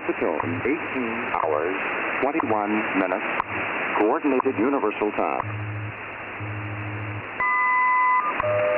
the tone. 18 hours, 21 minutes. Coordinated Universal Time.